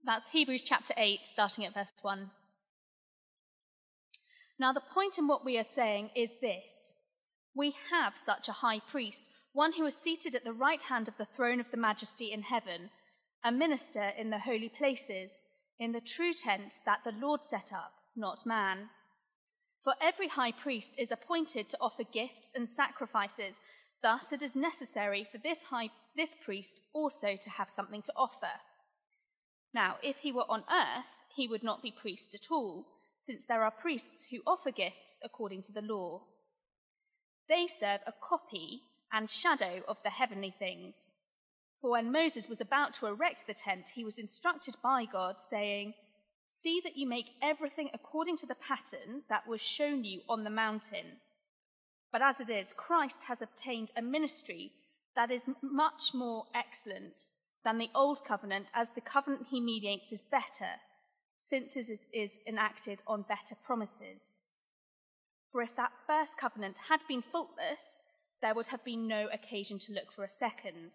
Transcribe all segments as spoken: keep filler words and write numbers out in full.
That's Hebrews chapter eight, starting at verse one. Now, the point in what we are saying is this. We have such a high priest, one who is seated at the right hand of the throne of the majesty in heaven, a minister in the holy places, in the true tent that the Lord set up, not man. For every high priest is appointed to offer gifts and sacrifices. Thus it is necessary for this high this priest also to have something to offer. Now, if he were on earth, he would not be priest at all, since there are priests who offer gifts according to the law. They serve a copy and shadow of the heavenly things. For when Moses was about to erect the tent, he was instructed by God, saying, "See that you make everything according to the pattern that was shown you on the mountain." But as it is, Christ has obtained a ministry that is much more excellent than the old covenant, as the covenant he mediates is better, since it is enacted on better promises. For if that first covenant had been faultless, there would have been no occasion to look for a second.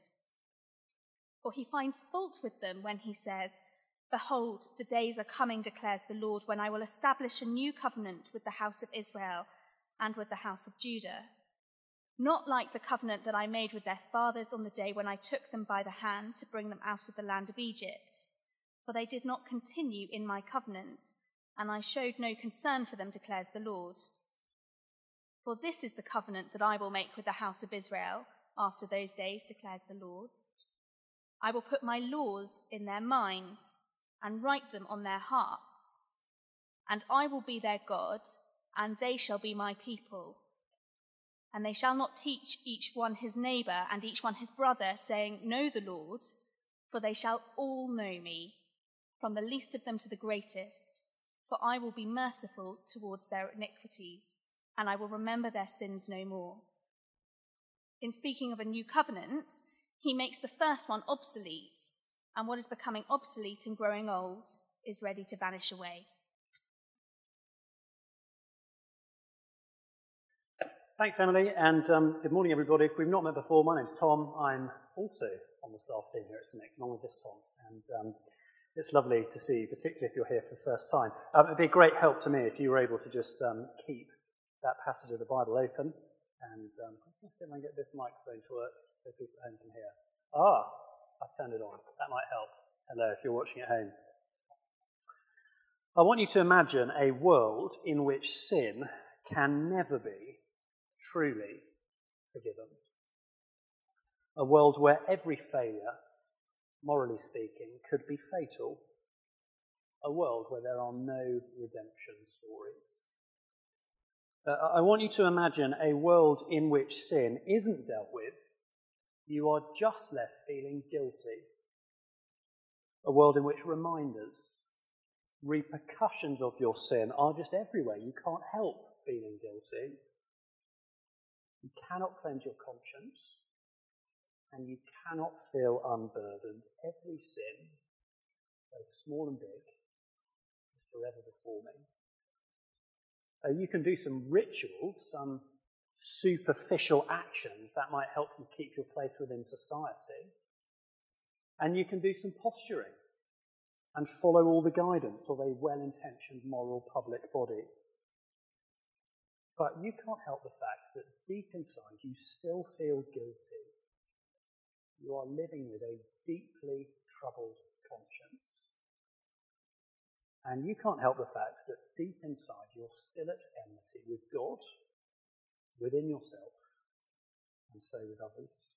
For he finds fault with them when he says, "Behold, the days are coming, declares the Lord, when I will establish a new covenant with the house of Israel and with the house of Judah. Not like the covenant that I made with their fathers on the day when I took them by the hand to bring them out of the land of Egypt. For they did not continue in my covenant, and I showed no concern for them, declares the Lord. For this is the covenant that I will make with the house of Israel after those days, declares the Lord. I will put my laws in their minds and write them on their hearts. And I will be their God, and they shall be my people. And they shall not teach each one his neighbour and each one his brother, saying, 'Know the Lord,' for they shall all know me, from the least of them to the greatest. For I will be merciful towards their iniquities, and I will remember their sins no more." In speaking of a new covenant, he makes the first one obsolete, and what is becoming obsolete and growing old is ready to vanish away. Thanks, Emily, and um, good morning, everybody. If we've not met before, my name's Tom. I'm also on the staff team here at Synnex, along with this Tom, and um, it's lovely to see you, particularly if you're here for the first time. Um, it'd be a great help to me if you were able to just um, keep that passage of the Bible open, and um, I'm just going to see if I can get this microphone to work so people at home can hear. Ah, I've turned it on. That might help. Hello, if you're watching at home. I want you to imagine a world in which sin can never be truly forgiven. A world where every failure, morally speaking, could be fatal. A world where there are no redemption stories. Uh, I want you to imagine a world in which sin isn't dealt with. You are just left feeling guilty. A world in which reminders, repercussions of your sin are just everywhere. You can't help feeling guilty. You cannot cleanse your conscience, and you cannot feel unburdened. Every sin, both small and big, is forever before me. Uh, you can do some rituals, some superficial actions that might help you keep your place within society. And you can do some posturing and follow all the guidance of a well-intentioned moral public body. But you can't help the fact that deep inside you still feel guilty. You are living with a deeply troubled conscience. And you can't help the fact that deep inside you're still at enmity with God, within yourself, and so with others.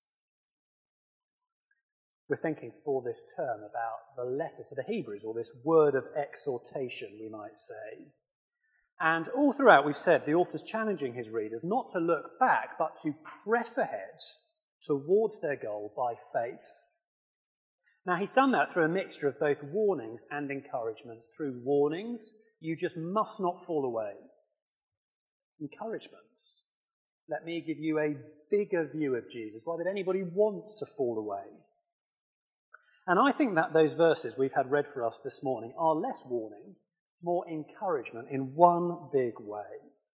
We're thinking for this term about the letter to the Hebrews, or this word of exhortation, we might say. And all throughout we've said the author's challenging his readers not to look back, but to press ahead towards their goal by faith. Now, he's done that through a mixture of both warnings and encouragements. Through warnings, you just must not fall away. Encouragements, let me give you a bigger view of Jesus. Why would anybody want to fall away? And I think that those verses we've had read for us this morning are less warning, more encouragement in one big way.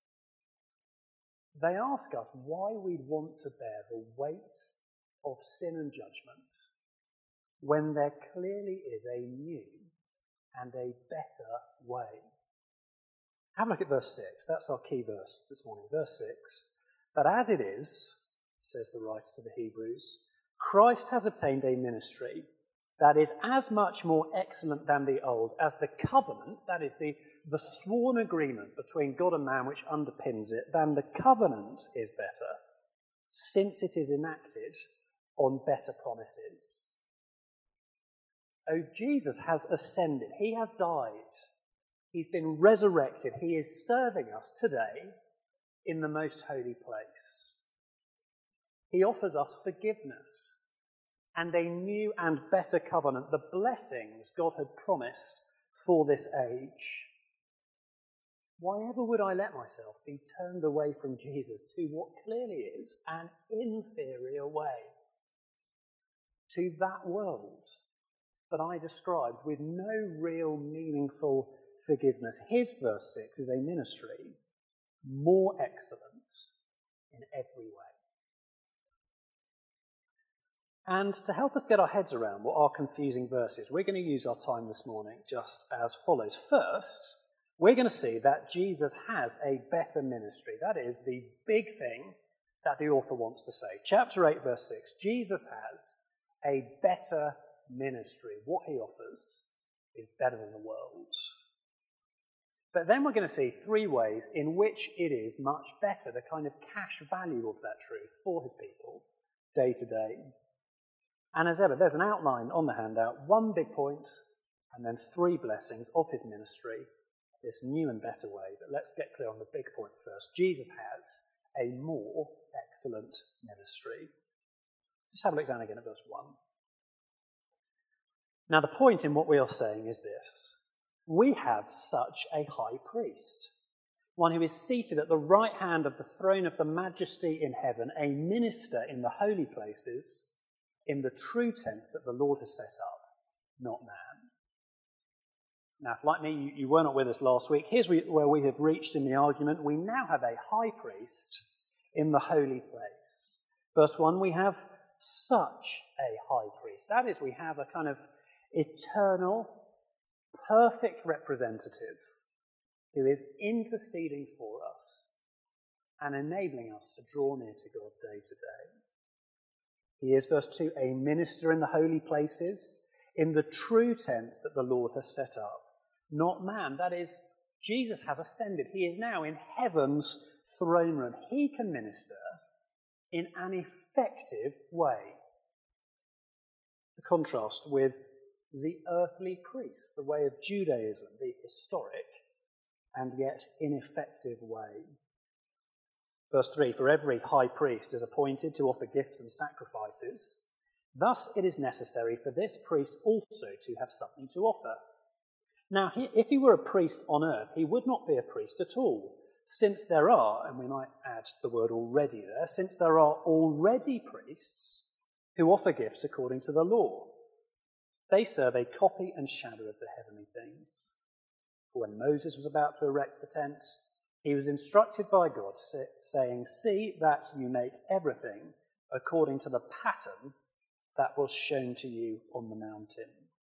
They ask us why we'd want to bear the weight of sin and judgment when there clearly is a new and a better way. Have a look at verse six. That's our key verse this morning. Verse six. But as it is, says the writer to the Hebrews, Christ has obtained a ministry that is as much more excellent than the old as the covenant, that is the, the sworn agreement between God and man which underpins it, than the covenant is better, since it is enacted on better promises. Oh, Jesus has ascended. He has died. He's been resurrected. He is serving us today in the most holy place. He offers us forgiveness and a new and better covenant, the blessings God had promised for this age. Why ever would I let myself be turned away from Jesus to what clearly is an inferior way, to that world that I described with no real meaningful forgiveness? His, verse six, is a ministry more excellent in every way. And to help us get our heads around what are confusing verses, we're going to use our time this morning just as follows. First, we're going to see that Jesus has a better ministry. That is the big thing that the author wants to say. Chapter eight, verse six, Jesus has a better ministry. What he offers is better than the world. But then we're going to see three ways in which it is much better, the kind of cash value of that truth for his people day to day. And as ever, there's an outline on the handout, one big point, and then three blessings of his ministry, this new and better way. But let's get clear on the big point first. Jesus has a more excellent ministry. Just have a look down again at verse one. Now, the point in what we are saying is this. We have such a high priest, one who is seated at the right hand of the throne of the majesty in heaven, a minister in the holy places, in the true tent that the Lord has set up, not man. Now, if like me, you, you were not with us last week, here's where we have reached in the argument. We now have a high priest in the holy place. Verse one, we have such a high priest. That is, we have a kind of eternal, perfect representative who is interceding for us and enabling us to draw near to God day to day. He is, verse two, a minister in the holy places, in the true tent that the Lord has set up, not man. That is, Jesus has ascended. He is now in heaven's throne room. He can minister in an effective way. The contrast with the earthly priest, the way of Judaism, the historic and yet ineffective way. Verse three, for every high priest is appointed to offer gifts and sacrifices. Thus it is necessary for this priest also to have something to offer. Now, if he were a priest on earth, he would not be a priest at all, since there are, and we might add the word already there, since there are already priests who offer gifts according to the law. They serve a copy and shadow of the heavenly things. For when Moses was about to erect the tent, he was instructed by God, saying, see that you make everything according to the pattern that was shown to you on the mountain.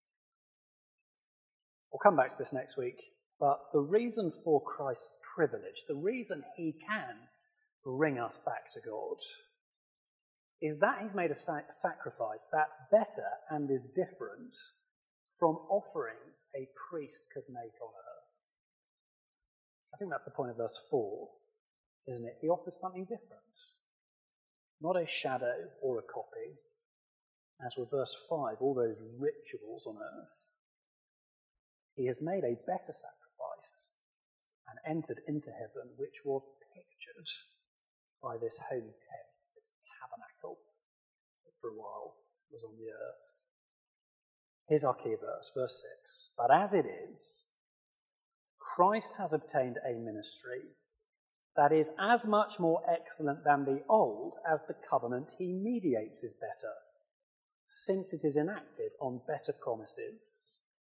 We'll come back to this next week, but the reason for Christ's privilege, the reason he can bring us back to God, is that he's made a sac- sacrifice that's better and is different from offerings a priest could make on earth. I think that's the point of verse four, isn't it? He offers something different. Not a shadow or a copy, as with verse five, all those rituals on earth. He has made a better sacrifice and entered into heaven, which was pictured by this holy tent, this tabernacle that for a while was on the earth. Here's our key verse, verse six. But as it is, Christ has obtained a ministry that is as much more excellent than the old as the covenant he mediates is better, since it is enacted on better promises.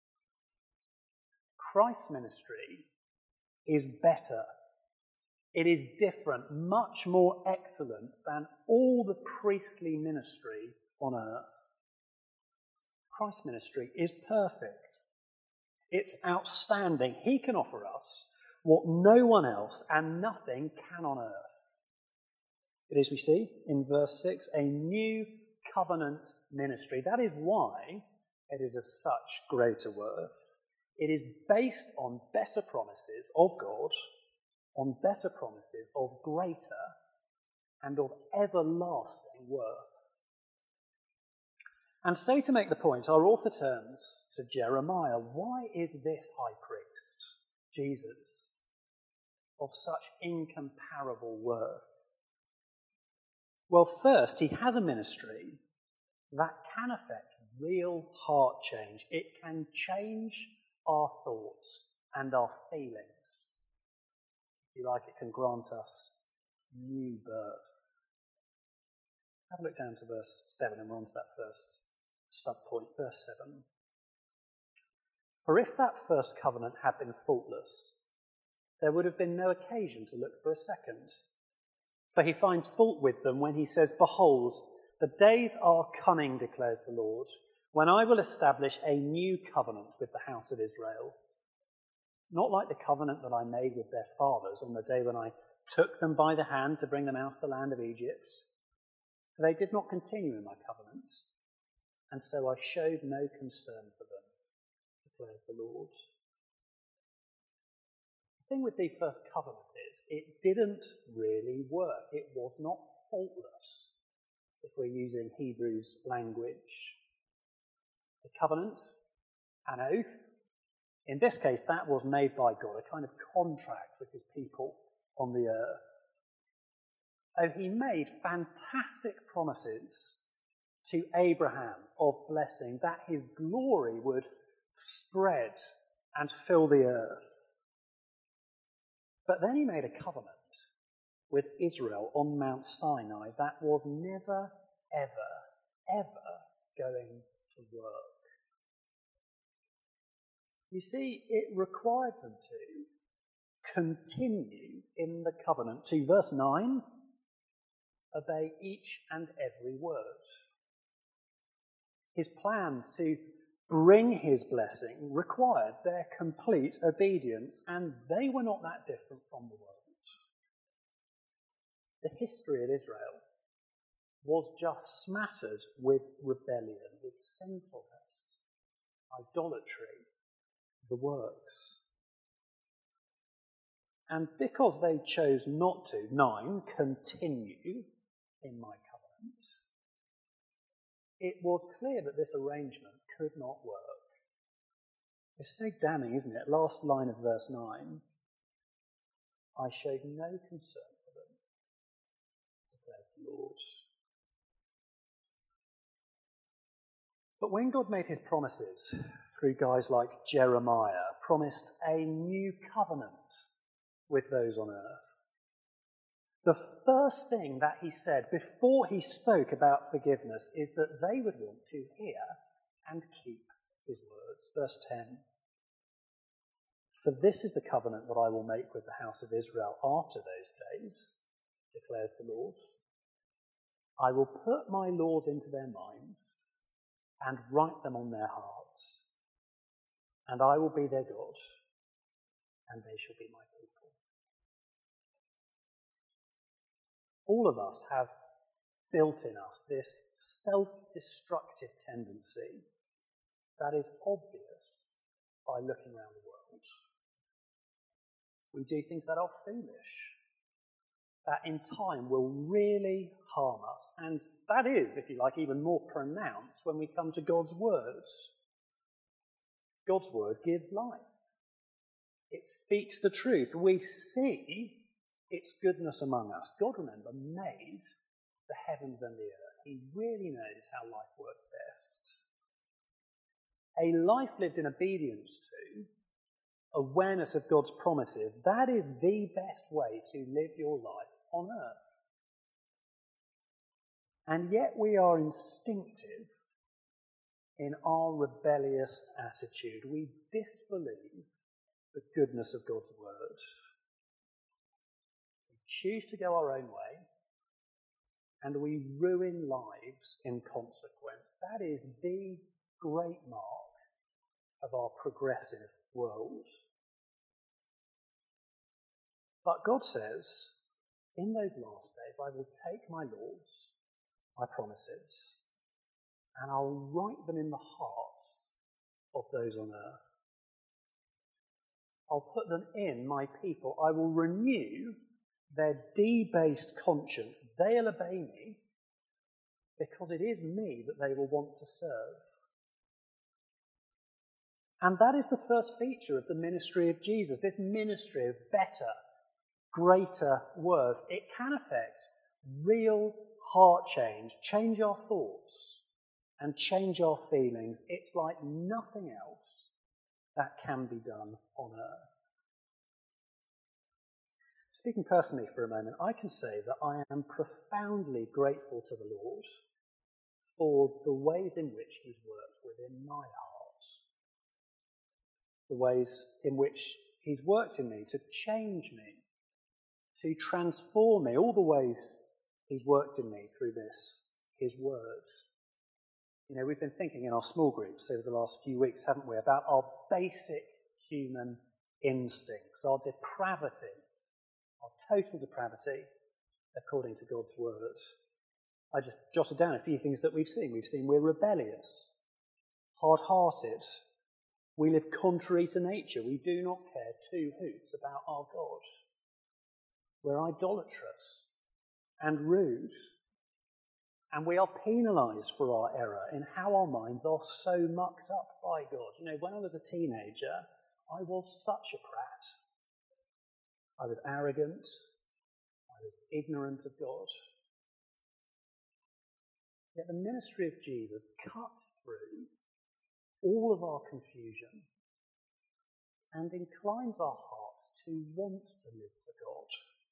Christ's ministry is better. It is different, much more excellent than all the priestly ministry on earth. Christ's ministry is perfect. It's outstanding. He can offer us what no one else and nothing can on earth. It is, we see in verse six, a new covenant ministry. That is why it is of such greater worth. It is based on better promises of God, on better promises of greater and of everlasting worth. And so, to make the point, our author turns to Jeremiah. Why is this high priest, Jesus, of such incomparable worth? Well, first, he has a ministry that can affect real heart change. It can change our thoughts and our feelings. If you like, it can grant us new birth. Have a look down to verse seven, and we're on to that first subpoint, verse seven. For if that first covenant had been faultless, there would have been no occasion to look for a second. For he finds fault with them when he says, Behold, the days are coming, declares the Lord, when I will establish a new covenant with the house of Israel. Not like the covenant that I made with their fathers on the day when I took them by the hand to bring them out of the land of Egypt. For they did not continue in my covenant, and so I showed no concern for them, declares the Lord. The thing with the first covenant is, it didn't really work. It was not faultless, if we're using Hebrews language. The covenant, an oath, in this case that was made by God, a kind of contract with his people on the earth. Oh, he made fantastic promises to Abraham of blessing, that his glory would spread and fill the earth. But then he made a covenant with Israel on Mount Sinai that was never, ever, ever going to work. You see, it required them to continue in the covenant. To verse nine, obey each and every word. His plans to bring his blessing required their complete obedience, and they were not that different from the world. The history of Israel was just smattered with rebellion, with sinfulness, idolatry, the works. And because they chose not to, nine, continue in my covenant, it was clear that this arrangement could not work. It's so damning, isn't it? Last line of verse nine. I showed no concern for them, declares the Lord. But when God made his promises through guys like Jeremiah, promised a new covenant with those on earth, the first thing that he said before he spoke about forgiveness is that they would want to hear and keep his words. Verse ten. For this is the covenant that I will make with the house of Israel after those days, declares the Lord. I will put my laws into their minds and write them on their hearts, and I will be their God, and they shall be my people. All of us have built in us this self-destructive tendency that is obvious by looking around the world. We do things that are foolish, that in time will really harm us. And that is, if you like, even more pronounced when we come to God's word. God's word gives life. It speaks the truth. We see its goodness among us. God, remember, made the heavens and the earth. He really knows how life works best. A life lived in obedience to, awareness of God's promises, that is the best way to live your life on earth. And yet we are instinctive in our rebellious attitude. We disbelieve the goodness of God's word. We choose to go our own way, and we ruin lives in consequence. That is the great mark of our progressive world. But God says, in those last days, I will take my laws, my promises, and I'll write them in the hearts of those on earth. I'll put them in my people. I will renew their debased conscience. They'll obey me because it is me that they will want to serve. And that is the first feature of the ministry of Jesus, this ministry of better, greater worth. It can affect real heart change, change our thoughts, and change our feelings. It's like nothing else that can be done on earth. Speaking personally for a moment, I can say that I am profoundly grateful to the Lord for the ways in which he's worked within my heart, the ways in which he's worked in me to change me, to transform me, all the ways he's worked in me through this, his word. You know, we've been thinking in our small groups over the last few weeks, haven't we, about our basic human instincts, our depravity, our total depravity, according to God's word. I just jotted down a few things that we've seen. We've seen we're rebellious, hard-hearted. We live contrary to nature. We do not care two hoots about our God. We're idolatrous and rude. And we are penalised for our error in how our minds are so mucked up by God. You know, when I was a teenager, I was such a prat. I was arrogant. I was ignorant of God. Yet the ministry of Jesus cuts through all of our confusion and inclines our hearts to want to live for God.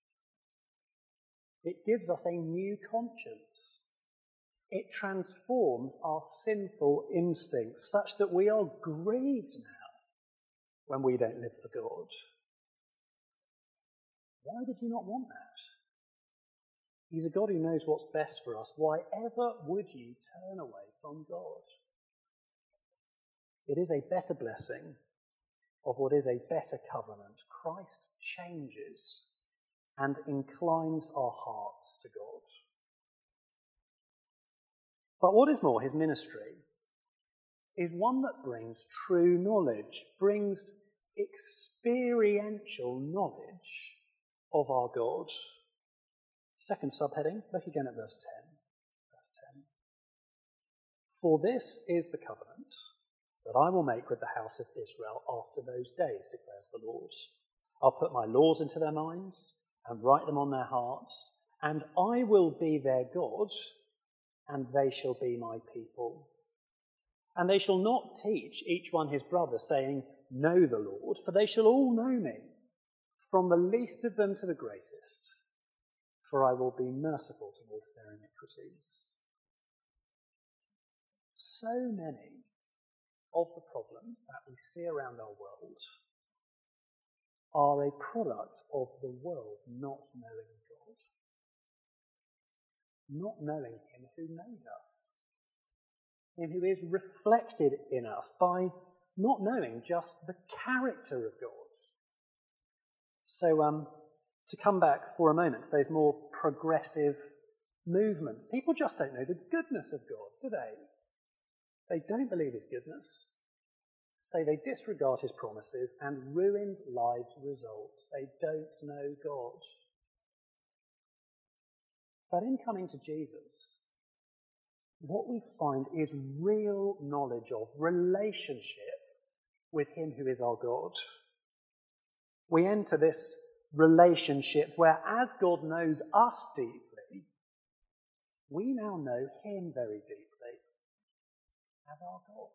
It gives us a new conscience. It transforms our sinful instincts such that we are grieved now when we don't live for God. Why did you not want that? He's a God who knows what's best for us. Why ever would you turn away from God? It is a better blessing of what is a better covenant. Christ changes and inclines our hearts to God. But what is more, his ministry is one that brings true knowledge, brings experiential knowledge of our God. Second subheading, look again at verse ten. Verse ten. For this is the covenant that I will make with the house of Israel after those days, declares the Lord. I'll put my laws into their minds and write them on their hearts, and I will be their God, and they shall be my people. And they shall not teach each one his brother, saying, know the Lord, for they shall all know me, from the least of them to the greatest, for I will be merciful towards their iniquities. So many of the problems that we see around our world are a product of the world not knowing God, not knowing him who made us, him who is reflected in us by not knowing just the character of God. So um, to come back for a moment to those more progressive movements, people just don't know the goodness of God, do they? They don't believe his goodness, say they disregard his promises, and ruined lives result. They don't know God. But in coming to Jesus, what we find is real knowledge of, relationship with him who is our God. We enter this relationship where, as God knows us deeply, we now know him very deeply as our God.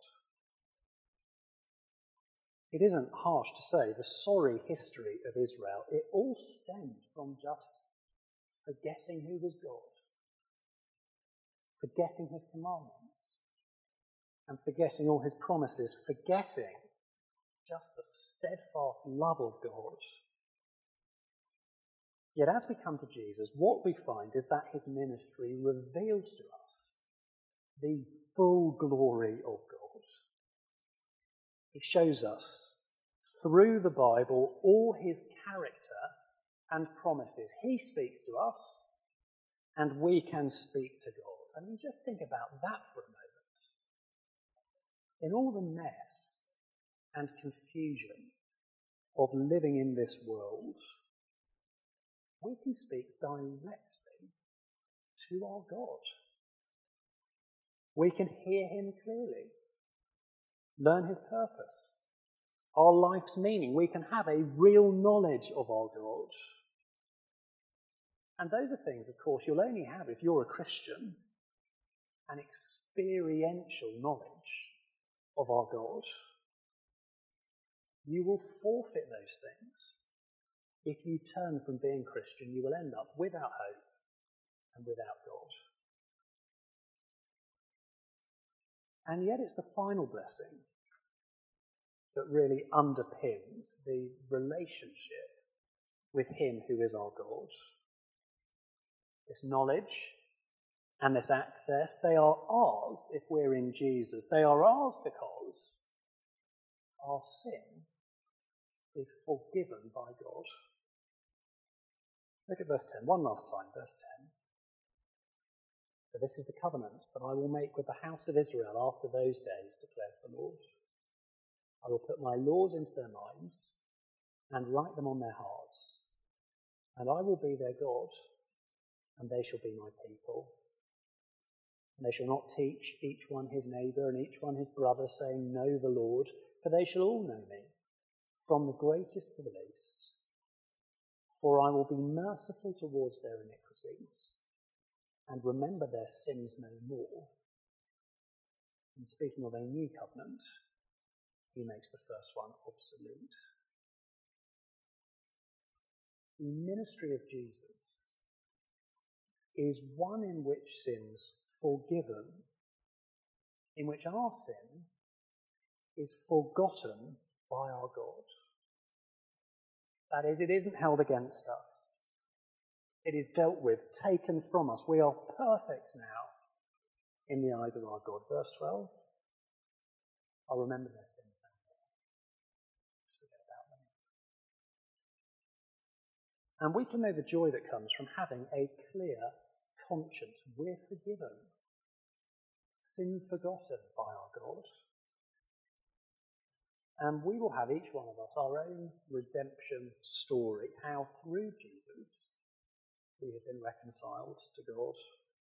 It isn't harsh to say the sorry history of Israel, it all stemmed from just forgetting who was God, forgetting his commandments, and forgetting all his promises, forgetting just the steadfast love of God. Yet as we come to Jesus, what we find is that his ministry reveals to us the full glory of God. He shows us through the Bible, all his character and promises. He speaks to us, and we can speak to God. I mean, just think about that for a moment. In all the mess and confusion of living in this world, we can speak directly to our God. We can hear him clearly, learn his purpose, our life's meaning. We can have a real knowledge of our God. And those are things, of course, you'll only have if you're a Christian, an experiential knowledge of our God. You will forfeit those things. If you turn from being Christian, you will end up without hope and without God. And yet it's the final blessing that really underpins the relationship with him who is our God. This knowledge and this access, they are ours if we're in Jesus. They are ours because our sin is forgiven by God. Look at verse ten, one last time, verse ten. For this is the covenant that I will make with the house of Israel after those days, declares the Lord. I will put my laws into their minds and write them on their hearts, and I will be their God, and they shall be my people. And they shall not teach each one his neighbour and each one his brother, saying, Know the Lord, for they shall all know me, from the greatest to the least. For I will be merciful towards their iniquities, and remember their sins no more. And speaking of a new covenant, he makes the first one obsolete. The ministry of Jesus is one in which sin's forgiven, in which our sin is forgotten by our God. That is, it isn't held against us. It is dealt with, taken from us. We are perfect now in the eyes of our God. Verse twelve, I'll remember their sins no more. Just forget about them. And we can know the joy that comes from having a clear conscience. We're forgiven. Sin forgotten by our God. And we will have, each one of us, our own redemption story, how through Jesus we have been reconciled to God.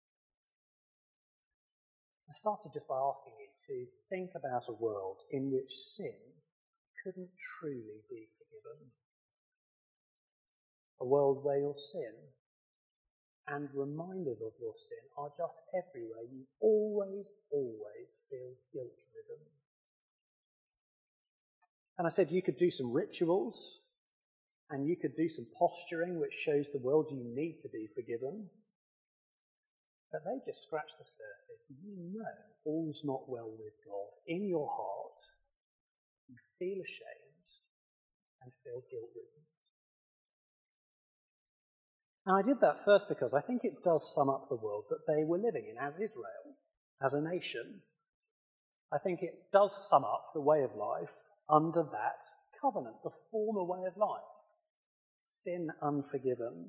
I started just by asking you to think about a world in which sin couldn't truly be forgiven. A world where your sin and reminders of your sin are just everywhere. You always, always feel guilt-ridden. And I said you could do some rituals, and you could do some posturing which shows the world you need to be forgiven. But they just scratch the surface. You know all's not well with God. In your heart, you feel ashamed and feel guilt-ridden. Now, I did that first because I think it does sum up the world that they were living in as Israel, as a nation. I think it does sum up the way of life under that covenant, the former way of life. Sin unforgiven.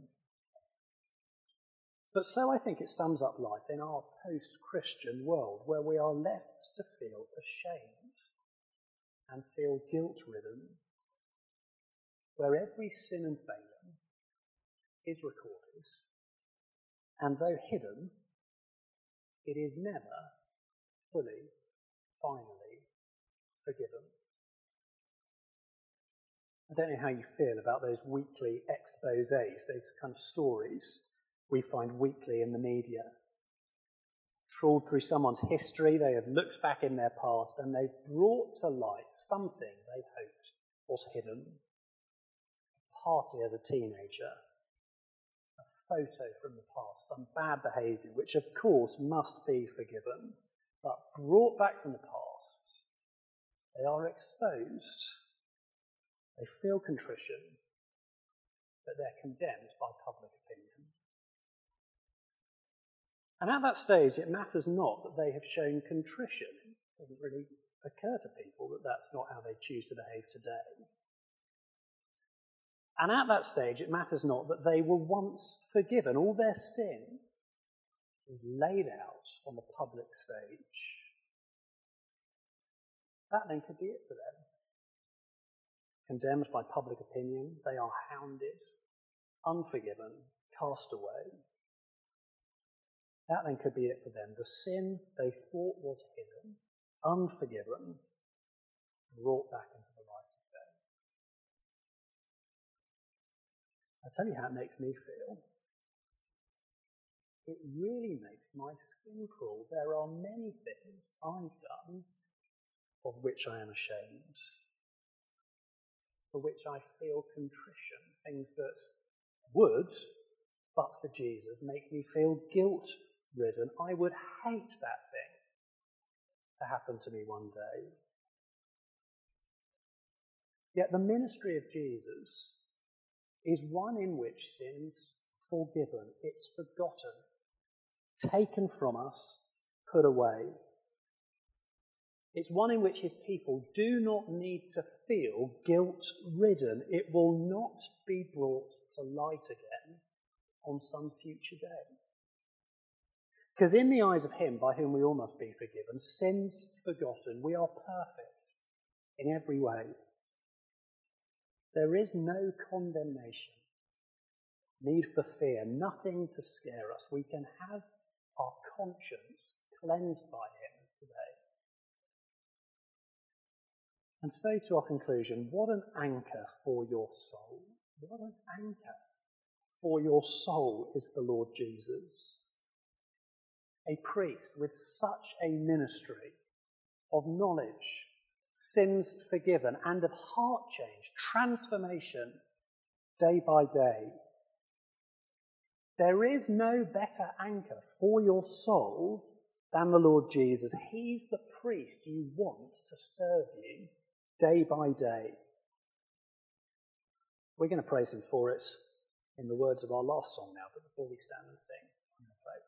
But so I think it sums up life in our post-Christian world, where we are left to feel ashamed and feel guilt-ridden, where every sin and failure is recorded, and though hidden, it is never fully, finally forgiven. I don't know how you feel about those weekly exposés, those kind of stories we find weekly in the media. Trawled through someone's history, they have looked back in their past and they've brought to light something they hoped was hidden. A party as a teenager, a photo from the past, some bad behaviour, which of course must be forgiven, but brought back from the past, they are exposed. They feel contrition, but they're condemned by public opinion. And at that stage, it matters not that they have shown contrition. It doesn't really occur to people that that's not how they choose to behave today. And at that stage, it matters not that they were once forgiven. All their sin is laid out on the public stage. That then could be it for them. Condemned by public opinion, they are hounded, unforgiven, cast away. That then could be it for them. The sin they thought was hidden, unforgiven, brought back into the light of day. I'll tell you how it makes me feel. It really makes my skin crawl. There are many things I've done of which I am ashamed, for which I feel contrition, things that would, but for Jesus, make me feel guilt-ridden. I would hate that thing to happen to me one day. Yet the ministry of Jesus is one in which sin's forgiven, it's forgotten, taken from us, put away. It's one in which his people do not need to feel guilt-ridden. It will not be brought to light again on some future day. Because in the eyes of him by whom we all must be forgiven, sin's forgotten, we are perfect in every way. There is no condemnation, need for fear, nothing to scare us. We can have our conscience cleansed by him today. And so to our conclusion, what an anchor for your soul. What an anchor for your soul is the Lord Jesus. A priest with such a ministry of knowledge, sins forgiven, and of heart change, transformation day by day. There is no better anchor for your soul than the Lord Jesus. He's the priest you want to serve you day by day. We're going to praise him for it in the words of our last song now, but before we stand and sing, I'm going to pray.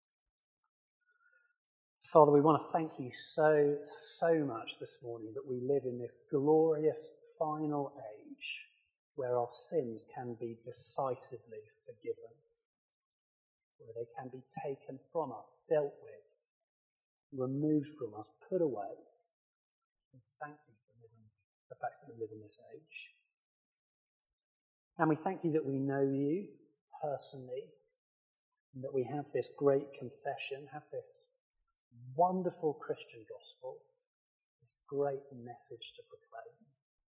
Father, we want to thank you so, so much this morning that we live in this glorious final age where our sins can be decisively forgiven, where they can be taken from us, dealt with, removed from us, put away. And thank you for living, the fact that we live in this age. And we thank you that we know you personally, and that we have this great confession, have this wonderful Christian gospel, this great message to proclaim.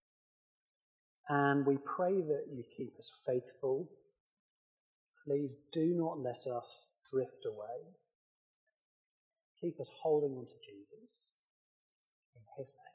And we pray that you keep us faithful. Please do not let us drift away. Keep us holding on to Jesus. In his name.